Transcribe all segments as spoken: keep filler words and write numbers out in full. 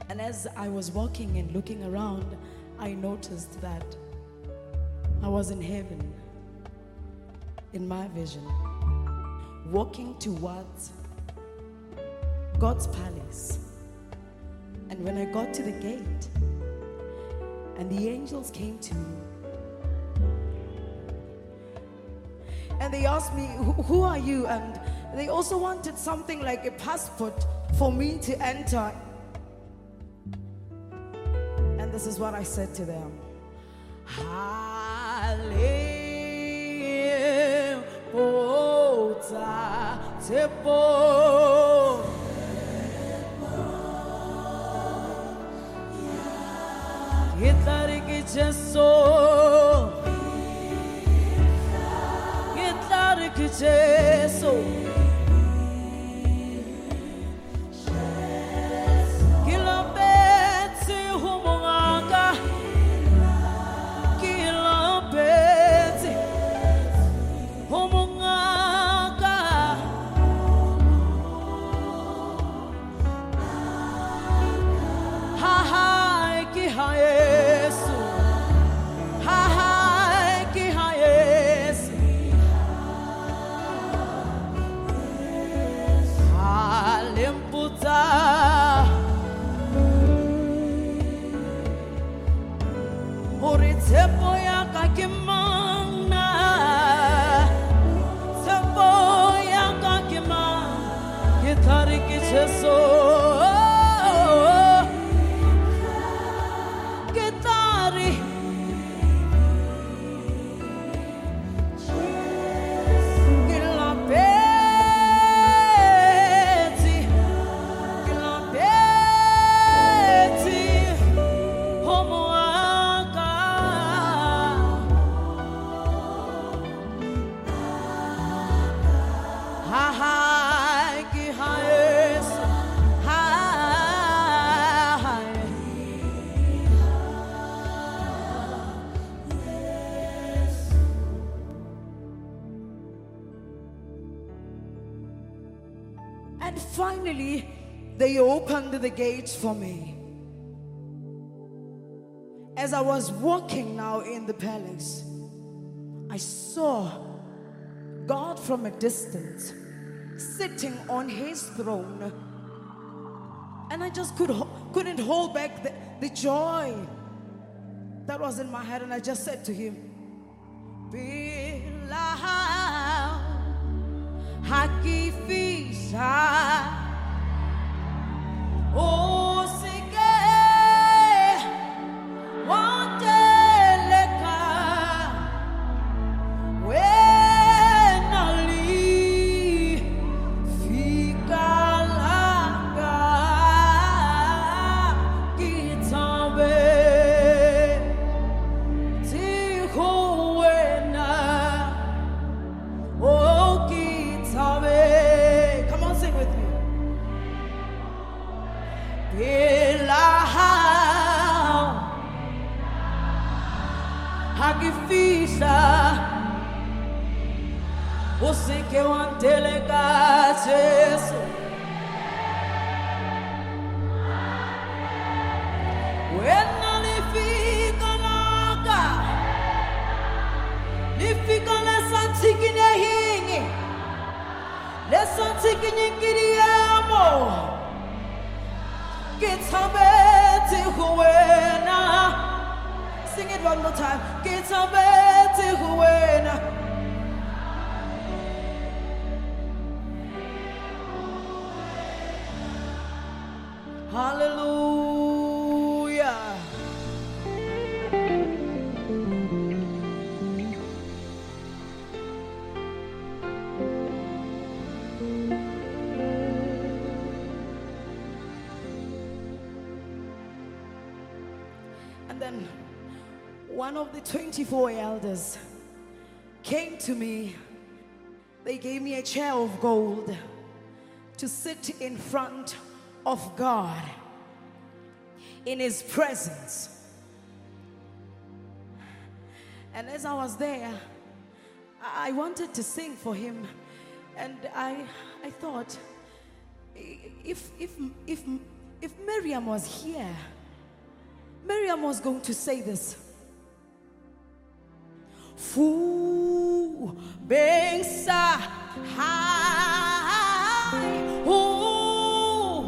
And as I was walking and looking around, I noticed that I was in heaven, in my vision, walking towards God's palace. And when I got to the gate, and the angels came to me, and they asked me, who are you? And they also wanted something like a passport for me to enter. And this is what I said to them. And finally, they opened the gates for me. As I was walking now in the palace, I saw God from a distance, sitting on his throne. And I just could, couldn't hold back the, the joy that was in my head. And I just said to him, Bilal, Hakifisa, O Sike, Wandeleka, Wenali, Fikalanga, Kitabe, Tihowena, O Kitabe. Come on, sing with me. Bilal, Hakifisa, você que é uma delegate, when ali fica naga, li fica nessa tigre hingi, nessa tigre kiriamo, get sabete huena. Sing it one more time. Get sabete huena. Hallelujah. And then one of the twenty-four elders came to me. They gave me a chair of gold to sit in front of God in his presence. And as I was there, I wanted to sing for him, and I I thought, if if if If Miriam was here, Miriam was going to say this. Fu bengsa hai hu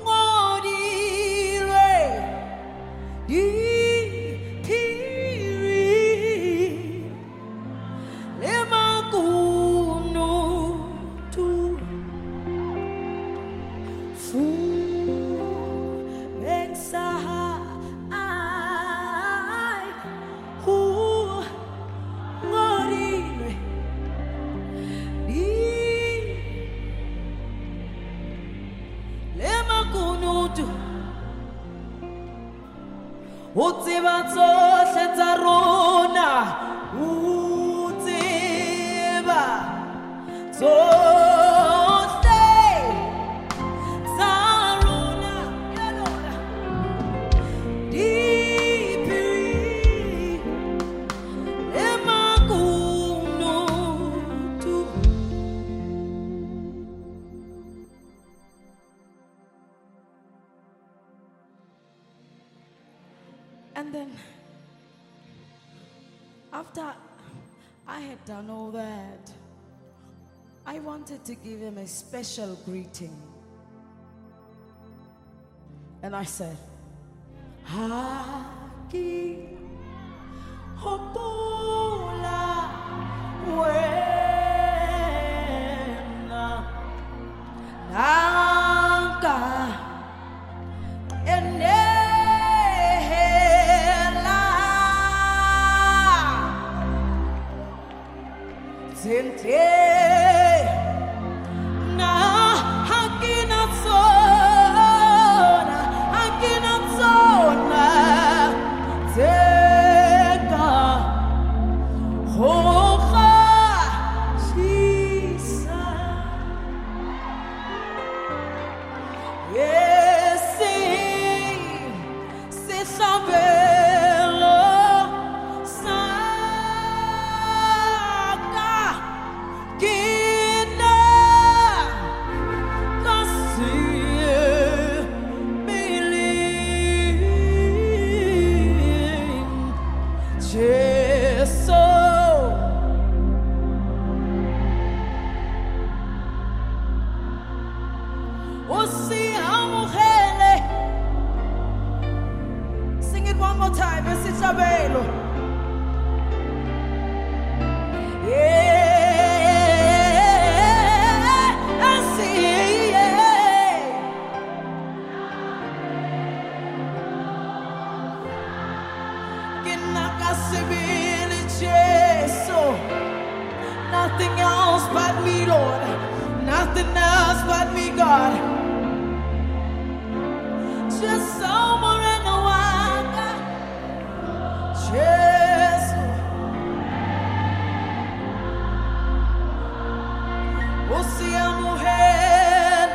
ngodire di piri lema kunu tu fu bengsa hai hu utsiba tsohle tsa rona utsiba tsohle tsa rona yalona diphiri emakunutu. And then, after I had done all that, I wanted to give him a special greeting. And I said, Haki Hopula Wena Nanka Ene Sente na hakina tsona hakina tsona teka hoga shisa yesi se sabelo sa Kina kasi bilin Jesu Usi amuhele. Sing it one more time, Esi Chabelo. Yeah. Nothing else but me, Lord. Nothing else but me, God. Just someone in the water. Just we'll see a mujer.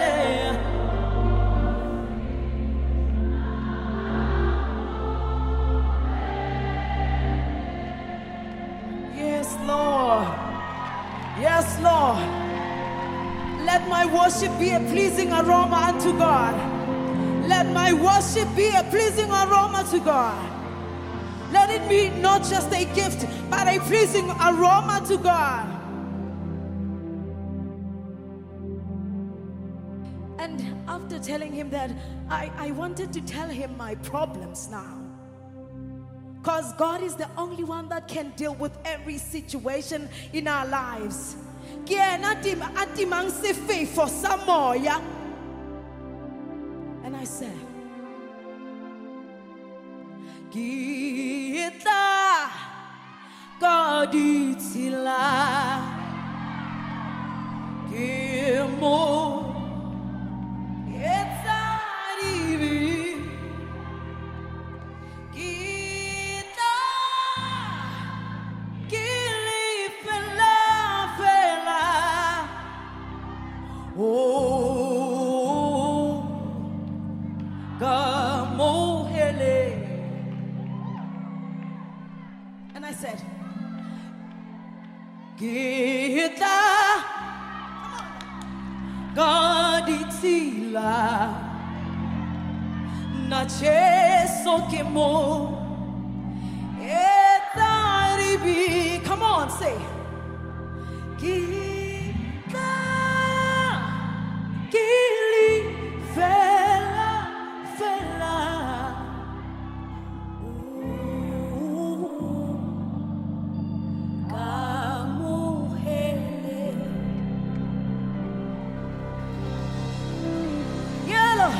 Yes, Lord. Yes, Lord. Let my worship be a pleasing aroma unto God. Let my worship be a pleasing aroma to God. Let it be not just a gift, but a pleasing aroma to God. And after telling him that, I, I wanted to tell him my problems now. Because God is the only one that can deal with every situation in our lives. And I said, Gita Goditila Gimo Oh, Gamohele. And I said, Gita Goditila na Jesu kimo etaribi. Come on, say Kita kili fela fela kamuhele yellow.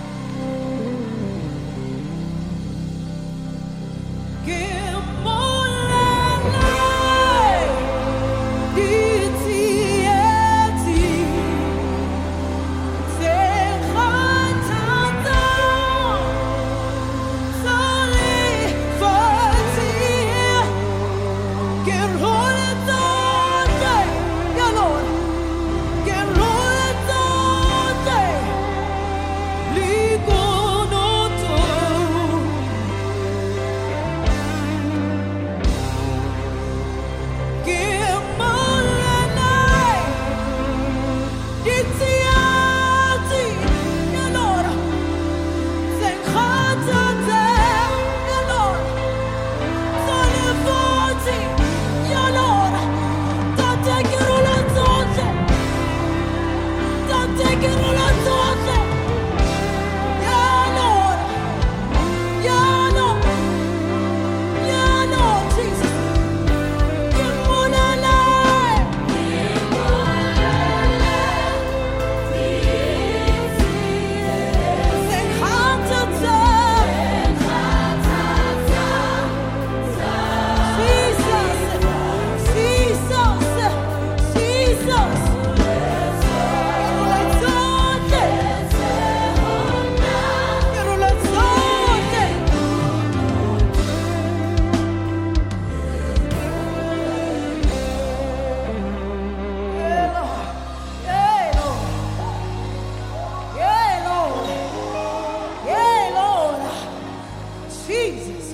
Jesus.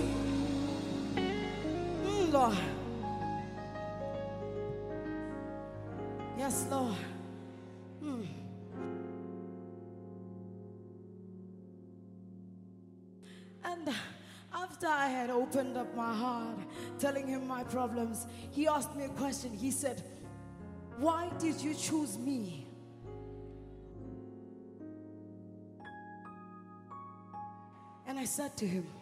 Mm, Lord. Yes, Lord. Mm. And after I had opened up my heart, telling him my problems, he asked me a question. He said, "Why did you choose me?" And I said to him,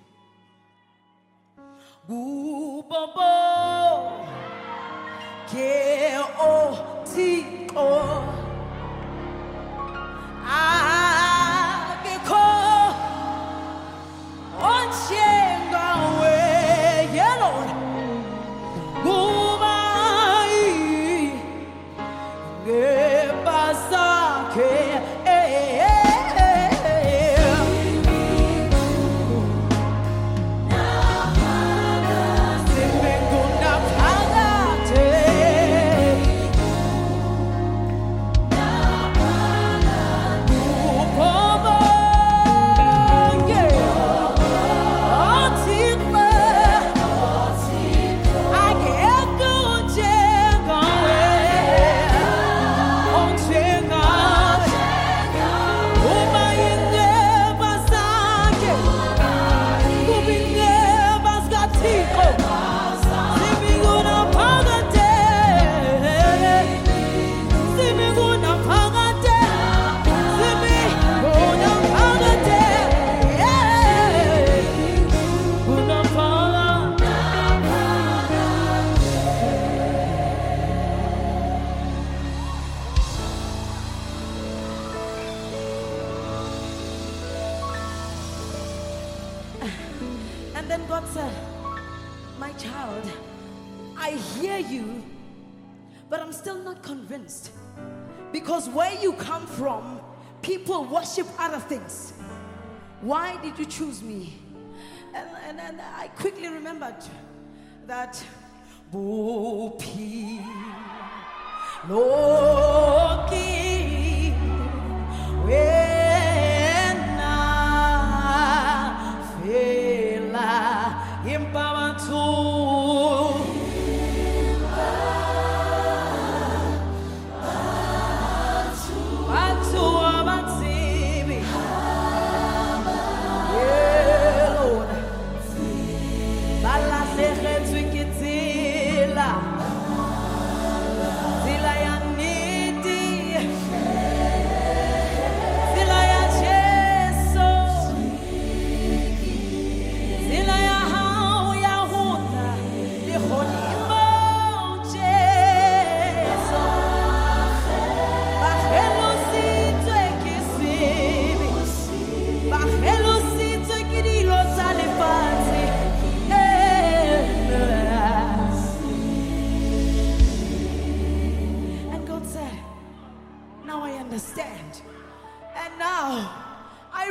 "Gubobo ke o ti o ageko onchenga we yellow gubai ge pasake And then God said, "My child, I hear you, but I'm still not convinced. Because where you come from, people worship other things. Why did you choose me?" And, and, and I quickly remembered that Bupi Loki Wena Fela Impamatu Batu Abatibi. Yeah.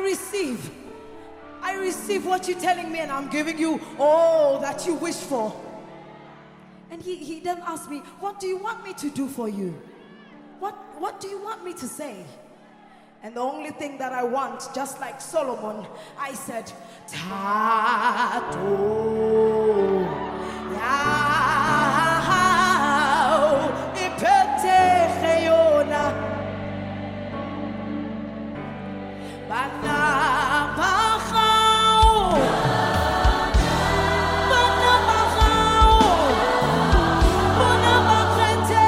receive. I receive what you're telling me, and I'm giving you all that you wish for. And he, he then asked me, what do you want me to do for you? What, what do you want me to say? And the only thing that I want, just like Solomon, I said, Tato Yao Ipete Cheyona Bana Bachao Bana Bachao Bana Bachete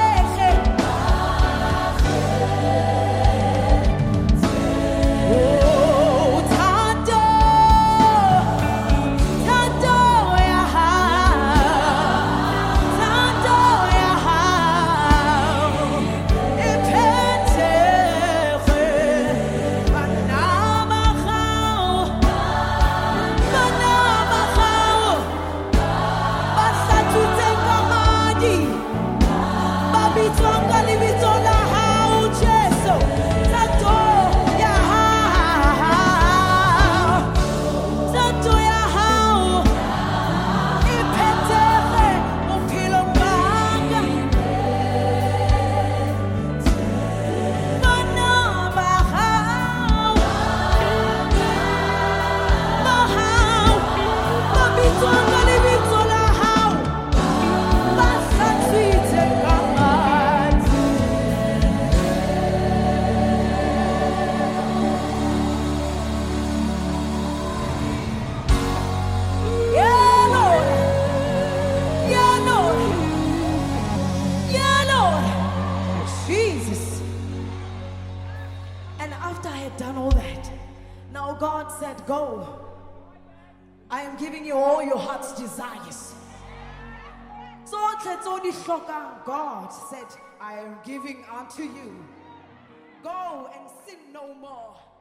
God said, go. I am giving you all your heart's desires. So God said, I am giving unto you. Go and sin no more.